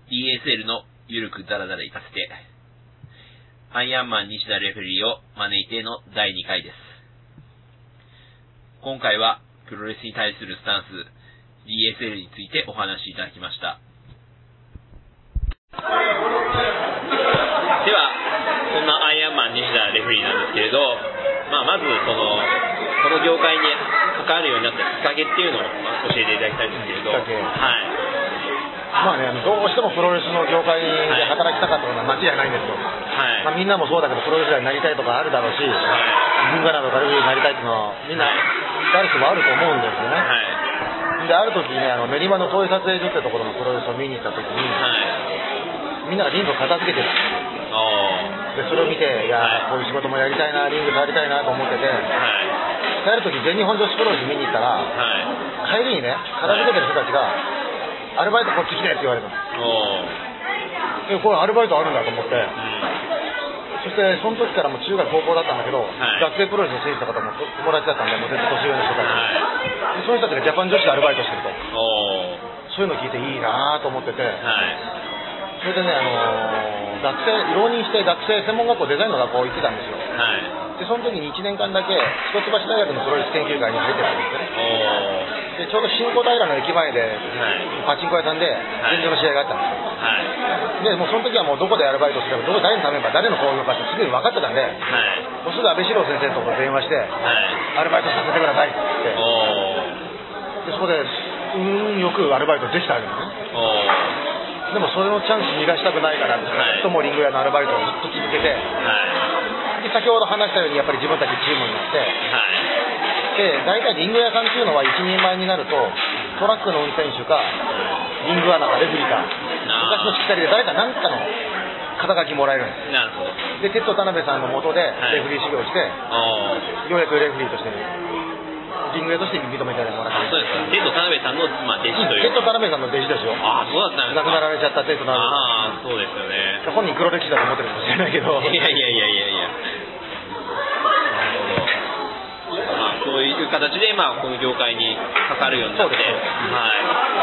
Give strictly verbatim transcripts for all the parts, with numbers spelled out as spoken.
ディーエスエル のゆるくだらだら行かせて、アイアンマン西田レフェリーを招いてのだいにかいです。今回はプロレスに対するスタンス ディーエスエル についてお話しいただきました。ではそんなアイアンマン西田レフェリーなんですけれど、まあ、まずそのこの業界に関わるようになったきっかけっていうのを教えていただきたいんですけれど、はい、 まあね、どうしてもプロレスの業界で働きたかったのは間違いないんですよ、はいまあ、みんなもそうだけどプロレスラーになりたいとかあるだろうし、銀河などからになりたいっていうのはみんな誰しもあると思うんですよね、はい、である時ね、あの練馬の遠い撮影所ってところのプロレスを見に行った時に、はい、みんながリングを片付けてたで、それを見て、いや、はい、こういう仕事もやりたいな、リング触りたいなと思ってて、はい、帰る時全日本女子プロレス見に行ったら、はい、帰りにね、片付けてる人たちがアルバイトこっち来てって言われたの。でこれアルバイトあるんだと思って、うん、そしてその時からも中学高校だったんだけど、はい、学生プロレスの選手とかとも友達だったんで、もう全然年上の人たち、はい、でそういう人たちがジャパン女子でアルバイトしてると、そういうの聞いていいなと思ってて、はい、それでね、あのー、学生浪人して学生専門学校デザインの学校行ってたんですよ、はい、でその時にいちねんかんだけ一橋大学のプロレス研究会に入ってたんですね。でちょうど新小平の駅前で、はい、パチンコ屋さんで全場の試合があったんですよ、はい、でもうその時はもうどこでアルバイトすればどこ誰に頼めば誰の興行かってすぐに分かってたんで、はい、もうすぐ安倍四郎先生のところ電話して、はい、アルバイトさせてくださいって言って、でそこで運よくアルバイトできたわけですね。でもそれのチャンス逃がしたくないからずっともうリング屋のアルバイトをずっと続けて、はい、で先ほど話したようにやっぱり自分たちチームになって、はい、で大体リング屋さんっていうのは一人前になるとトラックの運転手かリングアナかレフリーか昔のしきたりで誰か何かの肩書きもらえるんです。なるほど。でテッド田辺さんの下でレフリー修行して、はい、ようやくレフリーとしてリング屋として認めてもらって。 そうですか。テッド田辺さんの、まあ、弟子という。 テッド田辺さんの弟子ですよ。 ああ、そうだったんですか。 亡くなられちゃったテッド田辺さん。 ああ、そうですよね。 本人黒歴史だと思ってるかもしれないけど。 いやいやいやいやいや。なるほど。まあ、そういう形で、まあ、この業界にかかるようになって。はい。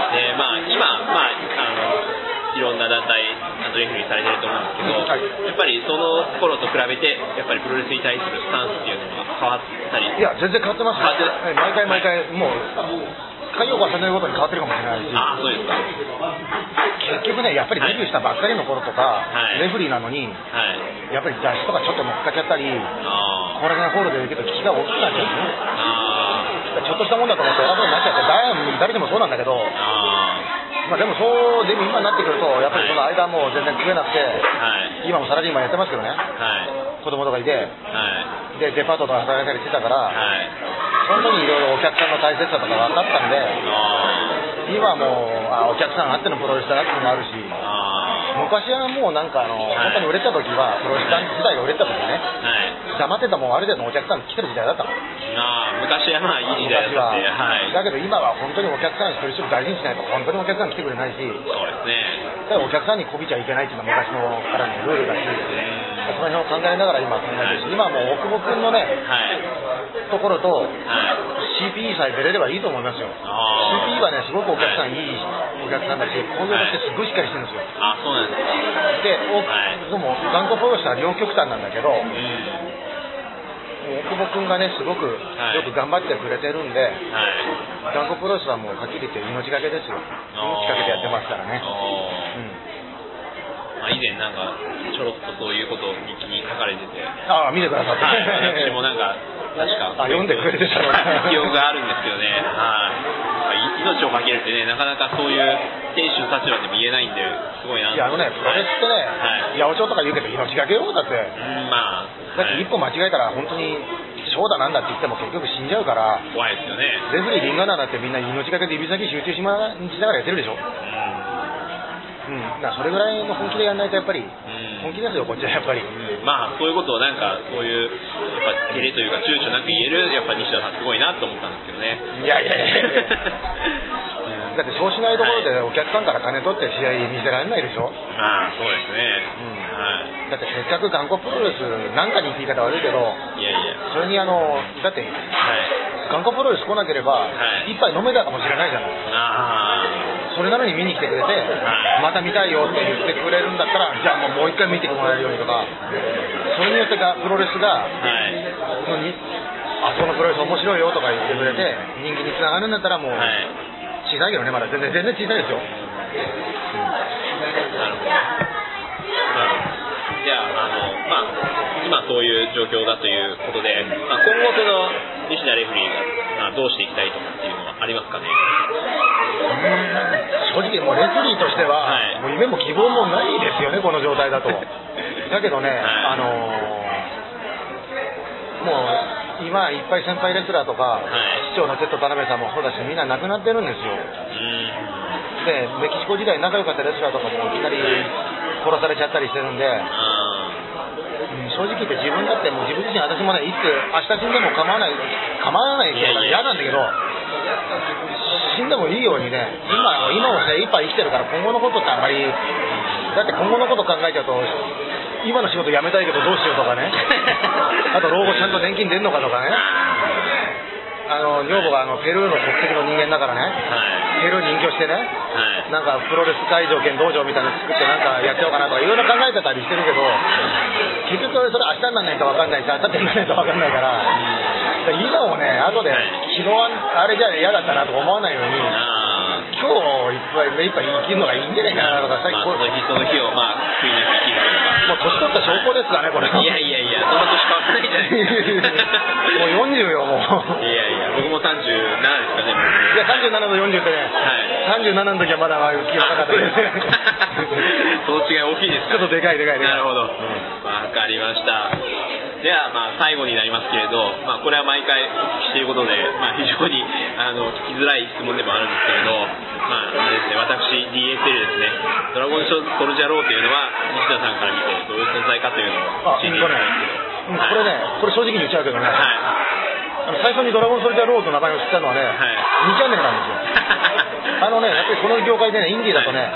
で、まあ、今、まあ、あの、いろんな団体レフェリーされてると思うんですけど、はい、やっぱりその頃と比べてやっぱりプロレスに対するスタンスっていうのが変わったり。 いや全然変わってますね。毎回毎回、はい、もう回を重ねるごとに変わってるかもしれないし。 ああ、そうですか。 結局ね、やっぱりデビューしたばっかりの頃とか、はい、レフェリーなのに、はい、やっぱり雑誌とかちょっと乗っかっちゃったり、あこれがホールで言うけど危機が大きくなっちゃうんですね。あちょっとしたもんだと思って偉そうになっちゃって、誰でもそうなんだけど、あまあ、でもそうでも今になってくるとやっぱりその間もう全然食えなくて、はい、今もサラリーマンやってますけどね、はい、子供とかいて、はい、でデパートとか働いたりしてたから、はい、その時にいろいろお客さんの大切さとか分かったんで、今もうあお客さんあってのプロレスだなっていうのもあるし、昔はもうなんかあの、はい、本当に売れた時はプロレス時代が売れた時ね、はい、黙ってたもんある程度のお客さん来てる時代だったの。 あ昔はまあいい時代だったって、はい、 だけど今は本当にお客さん一人一人大事にしないと本当にお客さん来てくれないし、そうですね、 だからお客さんにこびちゃいけないっていうのは昔のからのルールだし、その辺を考えながら今考えてるし、はい、今はもう大久保君のね、はい、ところと、はい、シーピーイー さえ出れればいいと思いますよ。 シーピーイー はねすごくお客さんいいお客さんだし工業としてすごいしっかりしてるんですよ。 あそうなんですか。 で、はい、でも頑固プロレスは両極端なんだけど、うん大久保君がねすごくよく頑張ってくれてるんで、はい、頑固プロレスはもうはっきり言って命がけですよ。命かけてやってますからね。うんまあ、以前なんかちょろっとそういうことを日記に書かれてて、 ああ見てくださって、 はい、私もなんか確かあ読んでくれてたの記憶があるんですけどね、はい、命をかけるってねなかなかそういう選手の立場でも言えないんですごいな。 いやあのねプロレスってね、はい、八百長とか言うけど命がけよだって、うんまあ、だって一歩間違えたら本当にショーだなんだって言っても結局死んじゃうから怖いですよね。 レフリーリンガーナーだってみんな命がけで指先集中しながらやってるでしょ。うん、だそれぐらいの本気でやらないとやっぱり、うん、本気ですよこっちはやっぱり、うん、まあそういうことをなんかそういうやっぱ照れというか躊躇なく言えるやっぱ西田さんすごいなと思ったんですけどね。 いやいやいやだってそうしないところでお客さんから金取って試合見せられないでしょ。 まあそうですね、 うんはい、だってせっかく頑固プロレスなんかに言い方悪いけどいやいやそれにあのだって、はい、頑固プロレス来なければ、はい、一杯飲めたかもしれないじゃない。あそれなのに見に来てくれて、はい、また見たいよって言ってくれるんだったら、じゃあもうもう一回見てもらえるようにとか、それによってがプロレスが、はい、そのにあそこのプロレス面白いよとか言ってくれて、うん、人気につながるんだったらもう、はい、小さいけどね、まだ全然全然小さいですよ。 なるほど。じゃあ、あの、まあ、今そういう状況だということで、まあ、今後その西田レフリーが、まあ、どうしていきたいとかっていうのはありますかね。 正直もうレフリーとしては、はい、もう夢も希望もないですよね、この状態だと。だけどね、はい、あのー、もう今いっぱい先輩レスラーとか、はい、市長のテッド田辺さんもそうだし、みんな亡くなってるんですよ。うんでメキシコ時代仲良かったレスラーとかもいきなり殺されちゃったりしてるんで、うん、正直言って自分だってもう自分自身、私もね、いつ明日死んでも構わない構わないって言ったら嫌なんだけど、死んでもいいようにね、今今も精一杯生きてるから、今後のことってあんまり、だって今後のこと考えちゃうと、今の仕事辞めたいけどどうしようとかねあと老後ちゃんと年金出んのかとかね、あの女房があのペルーの国籍の人間だからね、はい、ペルーに隠居してね、はい、なんかプロレス会場兼道場みたいなの作ってなんかやっちゃおうかなとかいろいろ考えてたりしてるけど、結局それ明日にならないと分かんないし、明後日にならないと分かんないから、うん、今をね後で、はい、昨日あれじゃ嫌だったなとか思わないように、今日いっぱい目いっぱい生きるのがいいんじゃないかなとか、最近、まあ、その日その日をまあ悔いなく生きるとか、もう年取った証拠ですかね、これ。 いやいやいや、そんな年変わらないじゃないですかもうよんじゅうよ、もう。 いやいや、僕もさんじゅうななですかね。 いや、さんじゅうななとよんじゅうってね、はい、さんじゅうななの時はまだ気がなかったですねその違い大きいですか、 ちょっとでかいでかいでかい。 なるほど、わ、うん、かりました。では、まあ、最後になりますけれど、まあ、これは毎回お聞きしていることで、まあ、非常にあの聞きづらい質問でもあるんですけれど、まああれですね、私 ディーエスエル ですね、ドラゴンソルジャーローというのは西田さんから見てどういう存在かというのを教えていただきたいんですけど、 これね、これ正直に言っちゃうけどね、はい、あの最初にドラゴンソルジャーローと名前を知ったのはね、はい、にチャンネルなんですよあのね、やっぱりこの業界でね、インディーだとね、はい、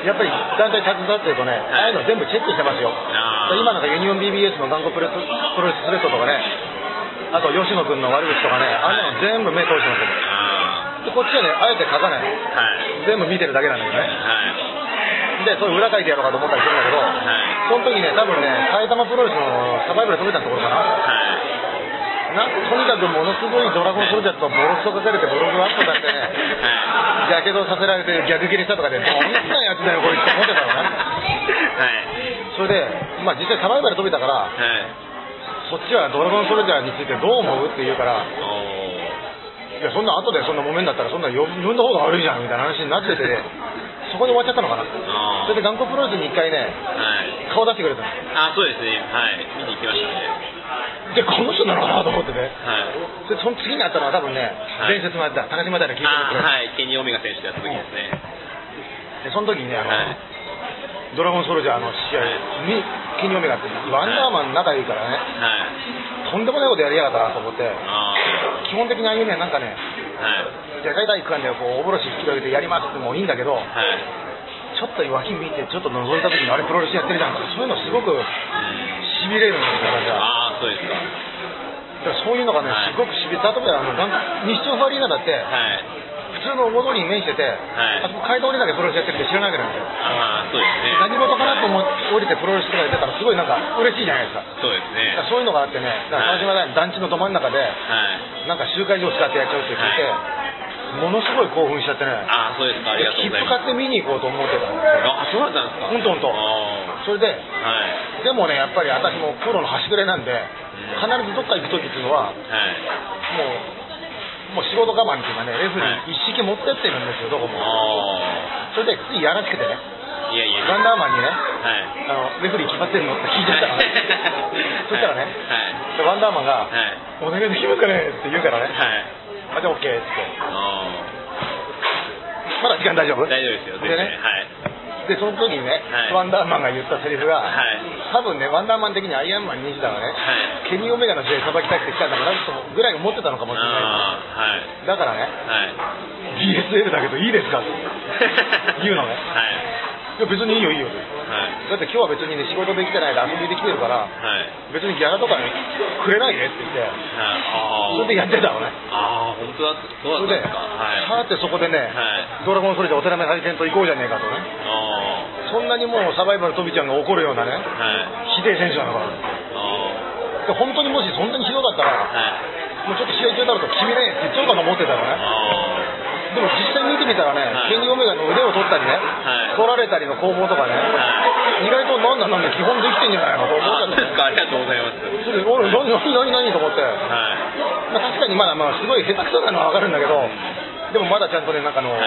やっぱり団体携わってるとね、はい、ああいうの全部チェックしてますよ。今なんかユニオン ビービーエス の頑固プロレスプロレススレッドとかね、あと吉野君の悪口とかね、ああいうの全部目通してますよ。でこっちはね、あえて書かない、はい、全部見てるだけなんだけどね、はい、でそういう裏書いてやろうかと思ったりするんだけど、はい、その時ね、多分ね、埼玉プロレスのサバイバル止めたところかな、はい、なんとにかくものすごいドラゴンソルジャーとボロクソ書かれてブログアップだってね、やけどさせられて逆切れしたとかで、どんなやつだよこいつって思ってたのね、はい、それで、まあ、実際サバイバル飛べたから、はい、そっちはドラゴンソルジャーについてどう思うって言うから、いやそんな後でそんな揉めんだったらそんな呼んだ方が悪いじゃんみたいな話になっててそこで終わっちゃったのかな。それで頑固プロレスに一回ね、はい、顔出してくれたの。 あ、そうですね、はい、見に行きましたね。 でこの人なのかなと思ってね、はい、でその次にあったのは多分ね、はい、伝説のやった高島平聞いてるんですよ。はい、ケニー・オメガ選手とやった時ですね。 でその時にね、あの、はい、ドラゴンソルジャーの試合にケニー・オメガってワンダーマン仲いいからね、はい、とんでもないことやりやがったなと思って、基本的にああいうね、なんかね、はい、じゃあ大体区間でこうおぼろし広げてやりますってもいいんだけど、はい、ちょっと脇見てちょっと覗いた時にあれプロレスやってるじゃんとか、そういうのすごくしびれるんですよ、私は。 ああ、そうですか。 だからそういうのがね、はい、すごくしびれ、例えばあの日朝アリーナだって、はい、普通の大通りに面してて、はい、あそこ街道にだけプロレスやってるって知らないわけなんですよ。ああ、そうですね。何事かなと思って降りてプロレスとかやってたらすごいなんか嬉しいじゃないですか。 そうですね。 だそういうのがあってね、川島大の団地のど真ん中で、はい、なんか集会場を使ってやっちゃうって聞いて、はい、ものすごい興奮しちゃってね。 ああ、そうですか。ありがとうございます。 切符買って見に行こうと思ってたんですよ。 あ、そうだったんですか。 本当本当。それで、はい、でもね、やっぱり私もプロの端くれなんで、必ずどっか行く時っていうのは、はい、もうもう仕事我慢っていうかね、レフリー一式持ってってるんですよ、どこも。それでついやらしくてね、いやいや、ガンダーマンにね、はい、あのレフリー決まってるのって聞いちゃったから、ね、そしたらね、はい、ガンダーマンが、はい、お願いできますかねって言うからね、はい、あ、じゃあ OK って。まだ時間大丈夫？ 大丈夫ですよ、全然。でね、はい、 でその時にね、はい、ワンダーマンが言ったセリフが、はい、多分ね、ワンダーマン的にアイアンマン西田がね、はい、ケニー・オメガの試合さばきたくて来たんだからぐらい思ってたのかもしれない、はい、だからね、はい、ディーエスエル だけどいいですかって言うのね、はいや別にいいよいいよ、はい、だって今日は別にね仕事できてないで遊びできてるから、はい、別にギャラとかくれないでって言って、はい、それでやってたのね。 ああ本当だそうだったんですか。 はーってそこでね、はい、ドラゴンソリでお寺目拝見と行こうじゃねえかとね。あそんなにもうサバイバルとびちゃんが怒るようなね、はい、ひでえ選手なのかな。あで本当にもしそんなにひどかったら、はい、もうちょっと試合中になると君ねって言っちゃうかと思ってたのね。でも実際見てみたらね、はい、ケニー・オメガの腕を取ったりね、はい、取られたりの攻防とかね、はい、意外となんだなんだ基本できてんじゃないのと思っちゃった、ね、 ありがとうございます。 それで俺何何何何と思って、はいまあ、確かにまだまあすごい下手くそなのは分かるんだけど、でもまだちゃんとねなんかの、はい、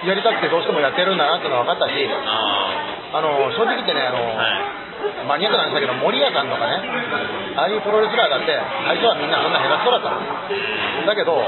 やりたくてどうしてもやってるんだなってのは分かったし、あの正直言ってねあの、はいマニアックなんだけど森谷さんとかねああいうプロレスラーだって最初はみんなそんな下手くそだったのだけど、はい、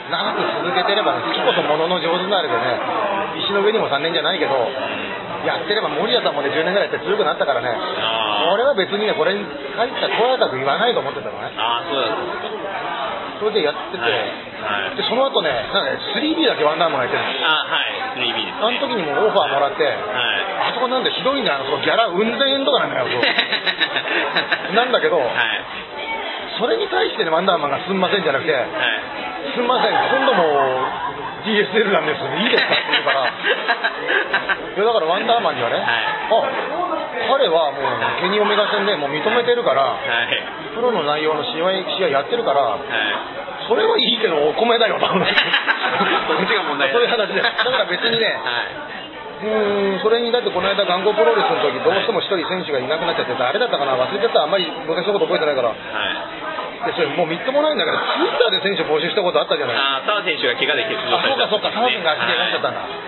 長く続けてればね好きことものの上手なれでね石の上にもさんねんじゃないけどやってれば森谷さんもねじゅうねんぐらいやって強くなったからね俺は別にねこれに入ったらとやかく言わないと思ってたのね。 あそうだったんですか。 それでやってて、はいはい、でその後ねなんかね スリービー だけワンダーマンがやってるんですよ。 あはい スリービー です、ね、 あの時にもオファーもらって、はい、あそこなんでひどいんだよあのギャラうん千円とかなんだよなんだけど、はい、それに対してねワンダーマンがすんませんじゃなくて、はい、すんません今度も ディーエスエル なんですいいですかって言うからいやだからワンダーマンにはね、はい、あ彼はもうケニー・オメガ戦でもう認めてるから、はい、プロの内容の試合、試合やってるから、はい、それはいいけどお米だよ多分そっちが問題そういう話でだから別にね、はい、うーんそれにだってこの間ガンゴプロレスの時どうしても一人選手がいなくなっちゃってあれだったかな忘れちゃったあんまり昔のこと覚えてないから、はい、でそれもうみっともないんだけどツイッターで選手募集したことあったじゃない。 あ澤選手が怪我で欠場された、 あそうかそうか澤選手が足でなっちゃったんだ、はい、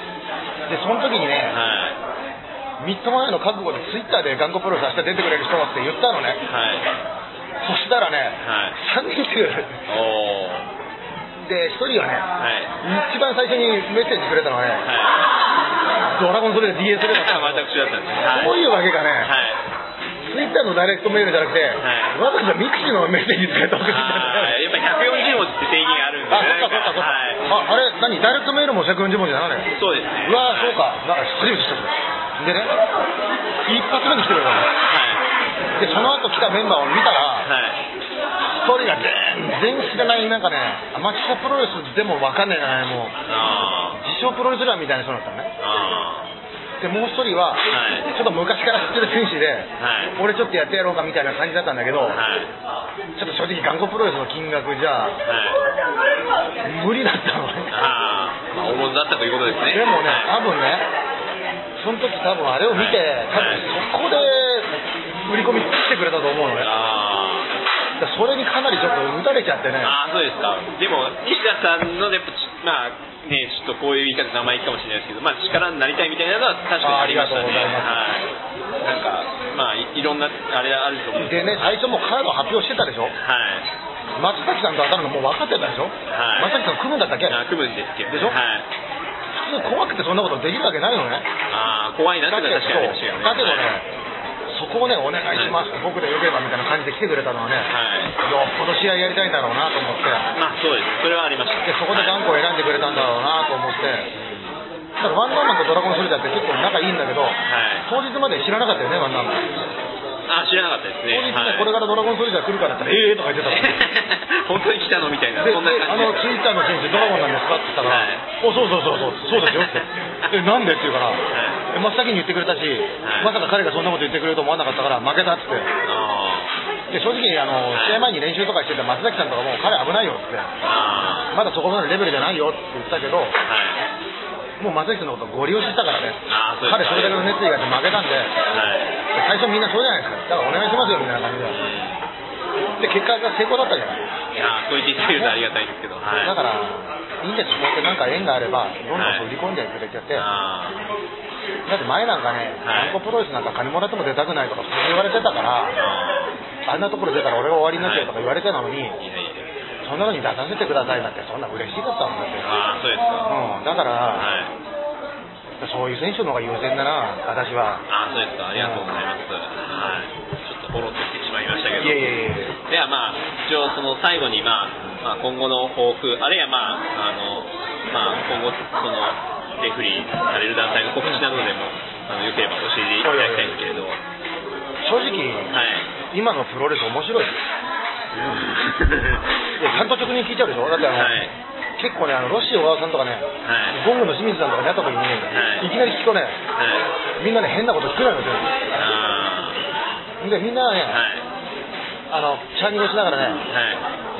でその時にね、はいみっともないの覚悟でツイッターでガンコプロレス明日出てくれる人って言ったのね、はい、そしたらね、はい、さんにん来てくれるでひとりがね、はい、一番最初にメッセージくれたのはね、はい、ドラゴンソリで ディーエスエル だった私だったんです、 はい、そういうわけがね、はい、ツイッターのダイレクトメールじゃなくて、はい、わざわざミクシーのメッセージ使って送ってきたんだやっぱひゃくよんじゅう文字って制限あるんで、ね、 あ、そうかそうかそうか、はい、あ, あれ何ダイレクトメールもひゃくよんじゅう文字なのね。 そうですね。 うわー、そうかなんか初めて知ったでね一発目に来てくれたの、はい、でその後来たメンバーを見たら、はい、一人が全然知らないなんかねアマチュアプロレスでも分かんないじゃないもう自称プロレスラーみたいな人だったのね。でもう一人は、はい、ちょっと昔から知ってる選手で、はい、俺ちょっとやってやろうかみたいな感じだったんだけど、はい、ちょっと正直ガンコプロレスの金額じゃ、はい、無理だったのね。 ああ、まあ、大物だったということですね。 でもね、 はい、 多分ねその時多分あれを見て、多分そこで売り込み来てくれたと思うのね。あだそれにかなりちょっと打たれちゃってね。 ああそうですか。でも西田さんのやっぱまあねちょっとこういう言い方名前いいかもしれないですけど、まあ力になりたいみたいなのは確かにありましたね。ありがとうございます。はい。なんかまあ い, いろんなあれあると思うんでね最初もカード発表してたでしょ。はい。松崎さんと当たるのもう分かってたでしょ。はい。松崎さん組むんだったっけ。 あ組むんですけど。 でしょ。はい。普通怖くてそんなことできるわけないのね。 ああ怖いなって確かにありましたよね。 だけどね、そこをねお願いします、はい、僕でよければみたいな感じで来てくれたのはね、はい、よっぽど試合やりたいんだろうなと思って。 まあそうですそれはありました。 でそこで頑固を選んでくれたんだろうなと思って、だからワンダーマンとドラゴンソリダーって結構仲いいんだけど、はい、当日まで知らなかったよねワンダーマン。 あ知らなかったですね。 当日ね、はい、これからドラゴンソリダー来るからって言ったらええーとか言ってたから本当に来たのみたいな。 でそんな感じであのツイッターの選手ドラゴンなんですかって言ったから、はい、おそうそうそうそうそうですよってえなんでって言うから、はい、真っ先に言ってくれたし、はい、まさか彼がそんなこと言ってくれると思わなかったから負けたっつって。で正直あの試合前に練習とかしてた松崎さんとかも彼危ないよってまだそこまでレベルじゃないよって言ったけど、はい、もう松崎さんのことをゴリ押ししたからね。彼それだけの熱意があって負けたんで、はい、最初みんなそうじゃないですか。だからお願いしますよみたいな感じで、で結果が成功だったじゃない。 いやそう言っていただけるとありがたいですけど、はい、 だからいいんですこうやってなんか縁があればどんどん売り込んでくれちゃって、はい、だって前なんかねガンコプロレスなんか金もらっても出たくないとかそう言われてたから、あんなところ出たら俺が終わりになっちゃうとか言われてたのに、はい、そんなのに出させてくださいなんてそんな嬉しかったもんだって。 あそうですか、 うん、だから、はい、そういう選手の方が優先だな私は。 あそうですかありがとうございます、うん、はい、ちょっとフォローってきてしまいましたけど、 いやいやいやではまあ一応その最後に、まあ、まあ今後の抱負あるいはまああの、まあ、今後そのレフリーされる団体の告知などでもあのよければ教えていただきたいんですけれど。 正直、はい、今のプロレス面白いですいやちゃんと直に聞いちゃうでしょ。だってあの、はい、結構ね、あのロッシー小川さんとかね、はい、ゴングの清水さんとかに会った時に、はい、いきなり聞くとね、はい、みんなね変なこと聞くないのですよ。でみんなね、はい、あのチャーニングしながらね、はい、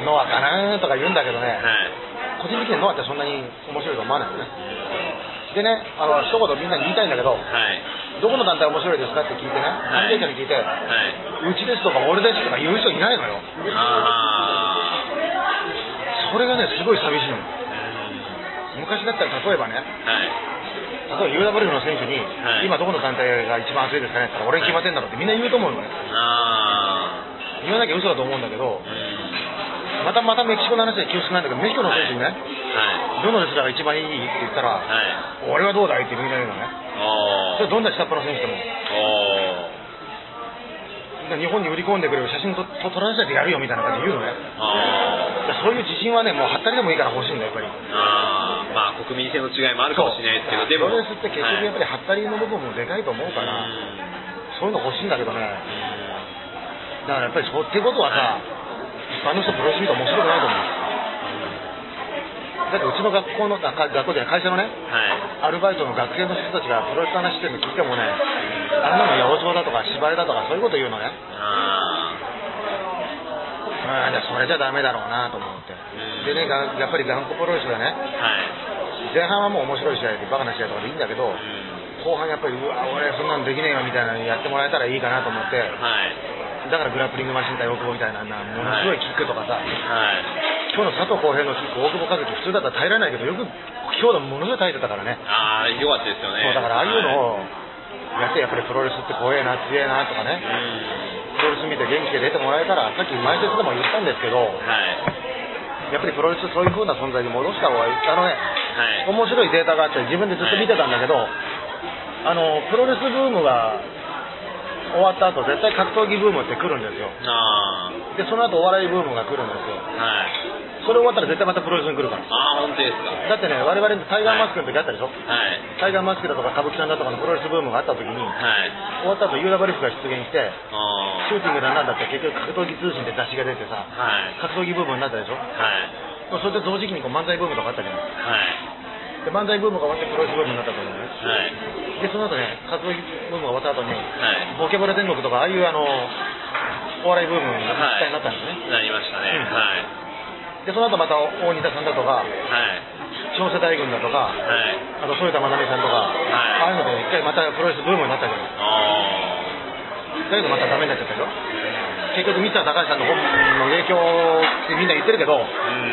ノアかなとか言うんだけどね、はい、個人的にはノアってそんなに面白いと思わないよね。でね、あの一言みんなに言いたいんだけど、はい、どこの団体面白いですかって聞いてね、関係者に聞いて、はい、うちですとか俺ですとか言う人いないのよ。あそれがねすごい寂しいの。昔だったら例えばね、はい、例えば ユーダブリュー の選手に、はい、今どこの団体が一番熱いですかねって言ったら俺に決まってんだろうってみんな言うと思うのね。あ言わなきゃ嘘だと思うんだけど、またまたメキシコの話で気をつけないんだけど、メキシコの選手にね、はい、どのレスラーが一番いいって言ったら、はい、俺はどうだいってみんな言うのね。それどんな下っ端の選手でも日本に売り込んでくれる写真と撮らせてやるよみたいな感じで言うのね。あそういう自信はねもうはったりでもいいから欲しいんだやっぱり。あまあ国民性の違いもあるかもしれないですけど、でもプロレスって結局やっぱりはったりの部分もでかいと思うから、はい、そういうの欲しいんだけどね。だからやっぱりそうってことはさ、はい、一般の人プロレス見て面白くないと思う。だってうちの学校の学校で会社のね、はい、アルバイトの学生の人たちがプロレスの話してるの聞いてもね、あんなの八百長だとか芝居だとかそういうこと言うのね。ああじゃあそれじゃダメだろうなと思って、うん、でねやっぱり頑固プロレスがね、はい、前半はもう面白い試合でバカな試合とかでいいんだけど、うん、後半やっぱりうわ俺そんなのできねえよみたいなのやってもらえたらいいかなと思って、はい、だからグラップリングマシン対大久保みたいなものすごいキックとかさ、はい、今日の佐藤浩平のキック大久保和樹普通だったら耐えられないけどよく今日のものすごい耐えてたからね。 ああよかったですよね。 そうだからああいうのをやってやっぱりプロレスって怖えな強えなとかね、うん、プロレス見て元気で出てもらえたらさっき前説でも言ったんですけど、はい、やっぱりプロレスそういう風な存在に戻した方がいい。あのね、はい、面白いデータがあって自分でずっと見てたんだけど、はい、あのプロレスブームが終わった後絶対格闘技ブームって来るんですよ。あでその後お笑いブームが来るんですよ。はいそれ終わったら絶対またプロレスに来るから。 ああ本当ですか。 だってね我々タイガーマスクの時あったでしょ、はい、タイガーマスクだとか歌舞伎さんだとかのプロレスブームがあった時に、はい、終わった後 ユーダブリューエフ が出現してシューティングだなんだって結局格闘技通信で雑誌が出てさ、はい、格闘技ブームになったでしょ、はい、それと同時期にこう漫才ブームとかあったじゃない、はい、で漫才ブームが終わってプロレスブームになったと思うね、はい、でその後ね格闘技ブームが終わった後に、はい、ボキャブラ天国とかああいうあのお笑いブームが一体になったんですね、 はい、なりましたね、うんはいでその後また大仁田さんだとか、はい、長世大軍だとか、はい、あと添田真奈美さんとか、はい、ああいうので一回またプロレスブームになったじゃない。だけどまたダメになっちゃったでしょ。結局三田高橋さんの本の影響ってみんな言ってるけど、うん、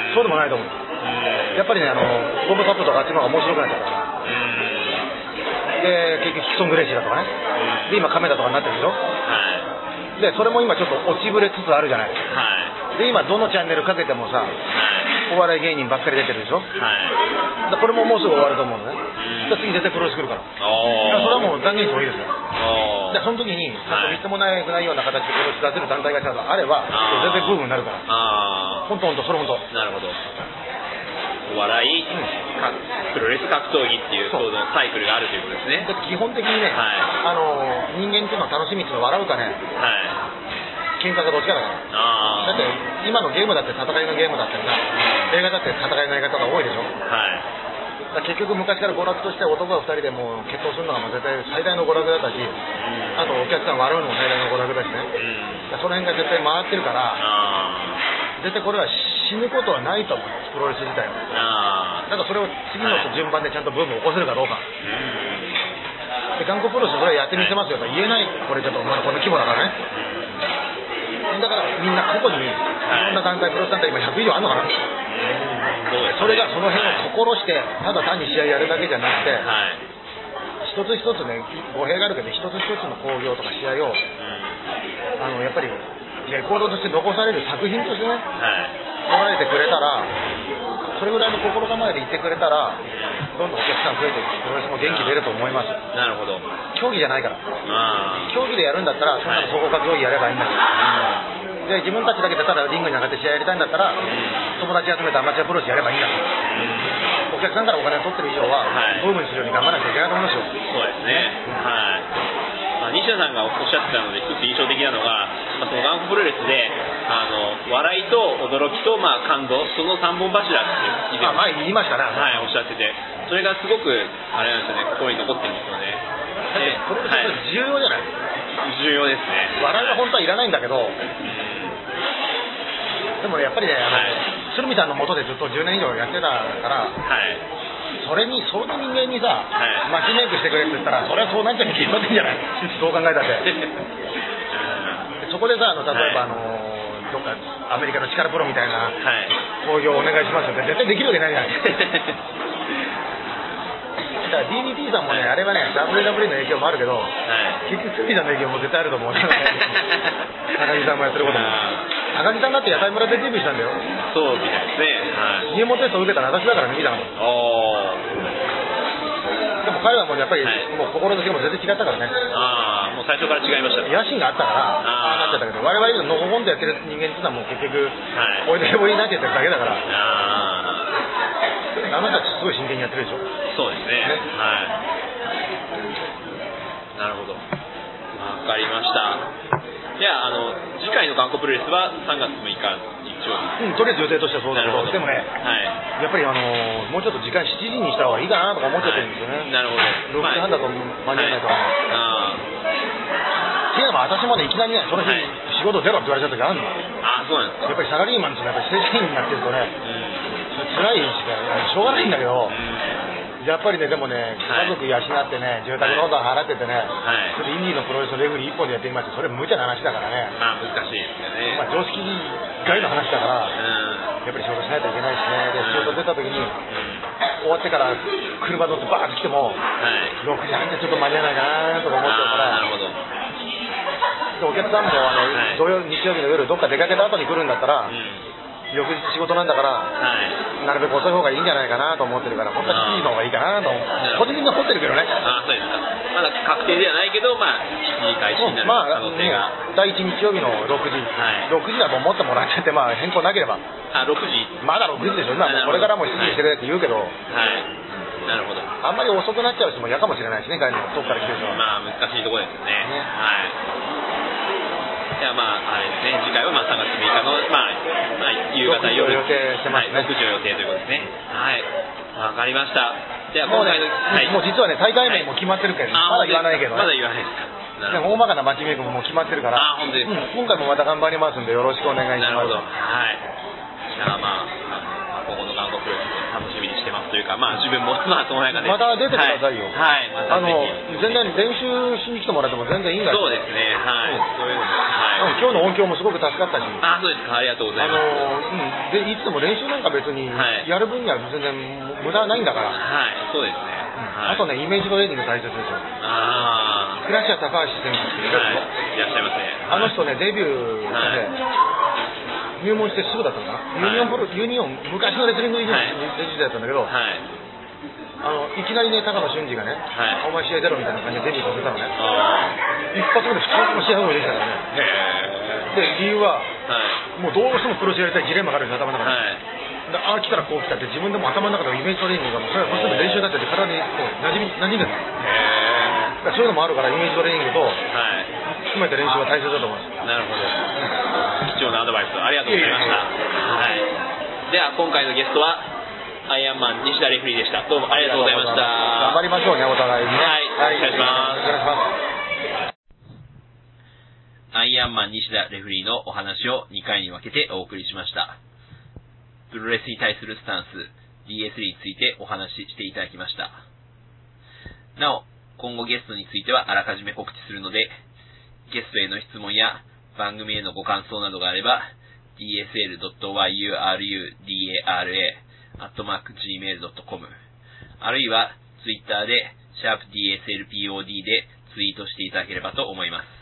そうでもないと思う。うん、やっぱりねあのボブタップとかあっちの方が面白くなっちゃったから。うん、で結局ヒクソン・グレイシーだとかね、で今カメラとかになってるでしょ。はい、でそれも今ちょっと落ちぶれつつあるじゃない。はいで今どのチャンネルかけてもさ、はい、お笑い芸人ばっかり出てるでしょ、はい、だこれももうすぐ終わると思うのね、うん、だ次絶対プロレス来るからそれはもう断言してもいいですよ。でその時にみっともないないような形でプロレス出せる団体がちゃんとあれば全然ブームになるから本当本当それ本当なるほどお笑い、うん、プロレス格闘技っていうそのサイクルがあるということですね。 だって基本的にね、はい、あの人間っていうのは楽しみっていうのは笑うかね、はい喧嘩がどっちかだから。あだって今のゲームだって戦いのゲームだったりさ、映画だって戦いの映画とか多いでしょ。はい。だ結局昔から娯楽として男がふたりでもう決闘するのがもう絶対最大の娯楽だったし、うん、あとお客さん笑うのも最大の娯楽だしね。うん、その辺が絶対回ってるから、絶対これは死ぬことはないと思うプロレス自体は。だからそれを次の順番でちゃんとブームを起こせるかどうか。うん、で韓国プロレスそれはやってみせますよと言えない。これちょっとまだこの規模だからね。だからみんな個々にいろんな団体、プロレス団体今ひゃく以上あるのかな、うん、それがその辺を心してただ単に試合やるだけじゃなくて、はい、一つ一つね語弊があるけど一つ一つの興行とか試合を、うん、あのやっぱりレコードとして残される作品としてね、はい、捉えてくれたらそれぐらいの心構えで言ってくれたらどんどんお客さん増えてプロレスも元気出ると思います。 なるほど。 競技じゃないから競技でやるんだったらそんなの総合格闘技やればいいんだし、はい、で自分たちだけでただリングに上がって試合やりたいんだったら、うん、友達集めてアマチュアプロレスやればいいんだと、うん、お客さんからお金を取ってる以上は、はい、ブームにするように頑張らなきゃいけないと思いますよ。 そうですね、はいさんがおっしゃってたので一つ印象的なのが、まあ、その頑固プロレスであの笑いと驚きと、まあ、感動、その三本柱ってあ前言いましたね、 はい、おっしゃってて、それがすごくあれなんですよね、心に残ってるんですよね。 でプロレスって重要じゃない、はい、 重要ですね。 笑いは本当はいらないんだけど、うん、でもやっぱりね、あの、はい、鶴見さんの下でずっとじゅうねん以上やってたから、はい、それにその人間にさ、はい、マッチメイクしてくれって言ったら、それはそうなっちゃうに決まってんじゃない、どう考えたってそこでさ、あの例えば、はい、あのどっかアメリカの力プロみたいな興行お願いしますよって絶対できるわけないじゃないだから ディーディーティー さんもね、はい、あれはね ダブリューダブリュー の影響もあるけど、はい、結局鶴見さんの影響も絶対あると思う高木さんもやってることも高木さんだって野菜村でデビューしたんだよ。 そうみたいですね、はい、 入門テスト受けたら私だから見たの。でも彼はもうやっぱり、はい、もう心の気も全然違ったからね。 ああ、もう最初から違いました。 野心があったからああなっちゃったけど、我々のほほんとやってる人間っていうのはもう結局、はい、おいでおいになっちゃってるだけだから。ああの人たちすごい真剣にやってるでしょ。 そうですね、ね、はい、なるほど、わかりました。じゃあ、あの次回の頑固プロレスはさんがつむいか日曜日、 うん、とりあえず予定としてはそうだけど、でもね、はい、やっぱりあのー、もうちょっと時間しちじにした方がいいかなとか思っちゃってるんですよね、はい、なるほど、ろくじはんだと間に合わないと思う、はい、っていうのも私もね、いきなりね、その日、はい、仕事出ろって言われた時あるの。あ、そうなんですか。やっぱりサラリーマンっていうのはやっぱり正社員になってるとね、うん、辛いしかしょうがないんだけど、うん、やっぱりね、でもね、家族養ってね、住宅ローンとか払っててね、はい、それインディーのプロレスのレフリー一本でやってみました。それ無茶な話だからね。 まあ難しいですよね。 まあ常識外の話だから、うん、やっぱり仕事しないといけないしね。で、仕事出た時に、うん、終わってから車乗ってバーッと来ても、はい、ろくじはんじゃちょっと間に合わないかなとか思っちゃうから。なるほど。でお客さんもあの、はい、土曜日曜日の夜どっか出かけた後に来るんだったら、うん、翌日仕事なんだから、はい、なるべく遅い方がいいんじゃないかなと思ってるから、本当はしちじの方がいいかなと思って、個人的に思ってるけどね。 ああ、そうですか。まだ確定ではないけど、まあ、しちじ開始になる可能性が。まあ、 だいいち日曜日のろくじ、はい、ろくじだと思ってもらってて、まあ、変更なければ。 あ、ろくじまだろくじでしょ、今、これからもしちじにしてくれって言うけど、はい、 なるほど。 あんまり遅くなっちゃう人も嫌かもしれないしね、帰るの、遠くから来てる人は。 まあ、難しいところですよね。ね、はい。じゃあまあ、あれですね、次回はまあさんがつむいかの、まあ、まあ、夕方夜予定してますね、 はい、ろくじを予定ということですね。はい、わかりました。じゃあ今回の、 もう、ね、はい、もう実はね、大会名も決まってるけど、はい、まだ言わないけど、ね、 まだ言わないですか。 でも大まかなマッチメイクももう決まってるから、 あ、本当です、うん、 今回もまた頑張りますんでよろしくお願いします。 なるほど。はい。じゃあまあ。今後の頑固プロレス楽しみにしてますというか、まあ自分もまあその中でまた出てくださいよ。 はい、はい、またあの全然練習しに来てもらっても全然いいんだよ。 そうですね、はい、うん、そういうのも、 はい、今日の音響もすごく助かったし。 あ、そうですか、ありがとうございます。あの、 うん、でいつも練習なんか別にやる分には全然無駄ないんだから。はい、 そうですね。 はい、あとね、イメージトレーニング大切ですよ。ああ。倉下高橋選手っている、はい、いらっしゃいますね。あの人ね、デビューして、はい、入門してすぐだったのかな、はい、ユニオンプロユニオン昔のレスリング時代だったんだけど、はい、あのいきなりね、高野俊二がね、はい、お前試合出ろみたいな感じでデビューさせたのね。一発目で普通の試合もできたからね。で理由は、はい、もうどうしてもプロレスやりたいジレンマがあるんです、頭の中で。はい、でああ来たらこう来たって自分でも頭の中でイメージトレーニングがもうそれは全部練習だってて体にこう馴染み馴染んでるの。そういうのもあるからイメージトレーニングと、はい、含めて練習は大切だと思います。 なるほど。貴重なアドバイスありがとうございました。はい。では今回のゲストはアイアンマン西田レフリーでした。どうもありがとうございました。 頑張りましょうね、お互いにね。 はい。はい、お願いします。 お願いします。 アイアンマン西田レフリーのお話をにかいに分けてお送りしました。プロレスに対するスタンス ディーエス についてお話ししていただきました。なお、今後ゲストについてはあらかじめ告知するので、ゲストへの質問や番組へのご感想などがあれば ディーエスエルドットワイユーアールユーダーアットマークジーメールドットコム あるいはツイッターでシャープ ディーエスエルピーオーディー でツイートしていただければと思います。